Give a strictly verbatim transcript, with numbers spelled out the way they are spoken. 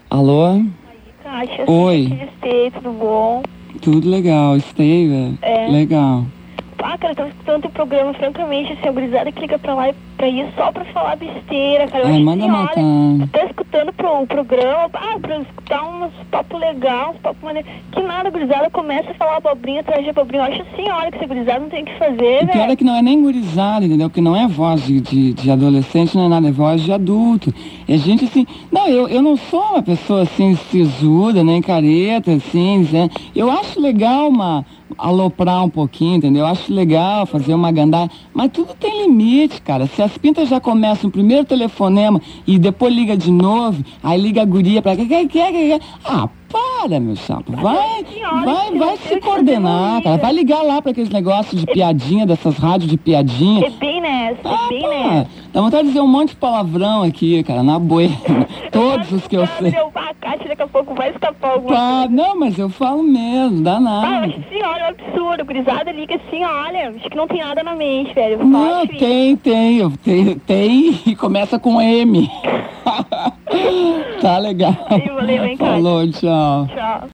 Alô? Kátia, Oi. Stay, tudo bom? Tudo legal, Steve? É. Legal. Ah, cara, eu tô escutando teu programa, francamente, assim, a gurizada que liga pra lá e pra ir só pra falar besteira, cara. Eu Ai, acho manda assim, matar. olha, tu tá escutando pro, o programa, ah, pra escutar uns papo legal, uns papo maneiro. Que nada, a gurizada começa a falar abobrinha atrás de abobrinha. Eu acho assim, olha, que essa gurizada não tem o que fazer, O pior velho. é que não é nem gurizada, entendeu? Porque não é voz de, de, de adolescente, não é nada, é voz de adulto. É gente assim... Não, eu, eu não sou uma pessoa assim, sisuda, nem careta, assim, né? Eu acho legal uma... aloprar um pouquinho, entendeu? Eu acho legal fazer uma gandada, mas tudo tem limite, cara. Se as pintas já começam o primeiro telefonema e depois liga de novo, aí liga a guria pra... Ah, para, meu chato. Vai, vai, vai se coordenar, cara. Vai ligar lá pra aqueles negócios de piadinha, dessas rádios de piadinha. É bem nessa, é Ah, bem pá, nessa. dá vontade de dizer um monte de palavrão aqui, cara, na buena. Todos os que eu sei. A Kátia daqui a pouco vai escapar alguma Pá, coisa. não, mas eu falo mesmo, dá Ah, eu nada. acho assim, olha, é um absurdo. Gurizada liga assim, olha, acho que não tem nada na mente, velho. Eu Não, acho isso. tem, tem, eu tem, tem e começa com M. Tá legal. Aí, valeu, hein, Kátia. Falou, tchau. Tchau.